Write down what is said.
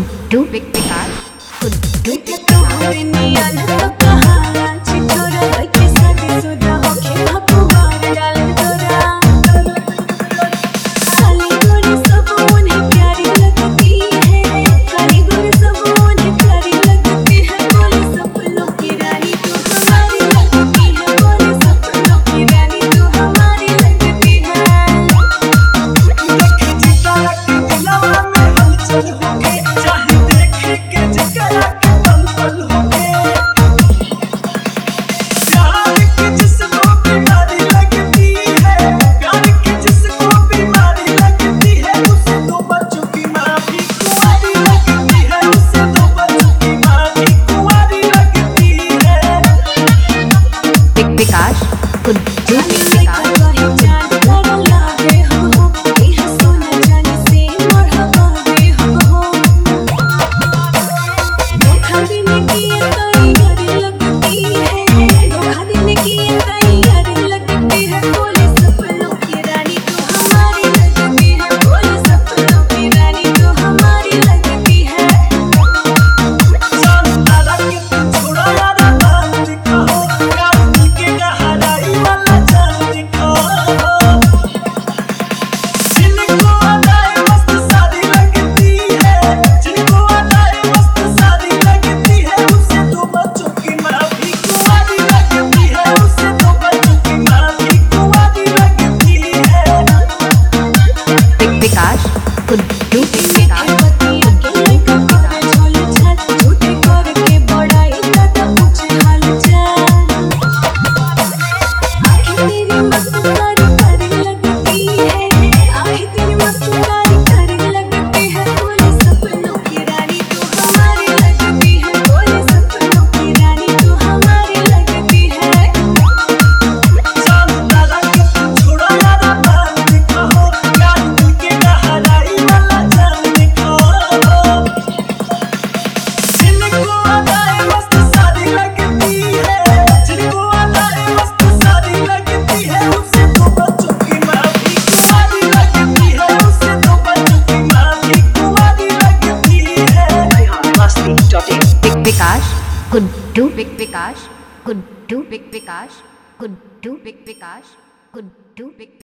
गुड्डू विकास गुड्डू तो हमें नियन तो कहा चितोरा लगे शादी सुधा होके भगवान डाल तोरा काली गोरी सब उन्हें प्यारी लगती है काली गोरी सब उन्हें प्यारी लगती है बोले सब लोग की रानी तू हमारी लगती है बोले सब लोग की रानी तू हमारी लगती है देखे चितारा के दिलवा में हलचल होके चाहे देखे के जकरा के पल होके प्यार की जिसको बीमारी लगती है प्यार की जिसको बीमारी लगती है उसे दो बच्चों की माँ भी कुंवारी लगती है उसे दो बच्चों की माँ भी कुंवारी लगती है विकास गुड्डू विकास गुड्डू विकास विकास गुड्डू विकास गुड्डू विकास गुड्डू विकास गुड्डू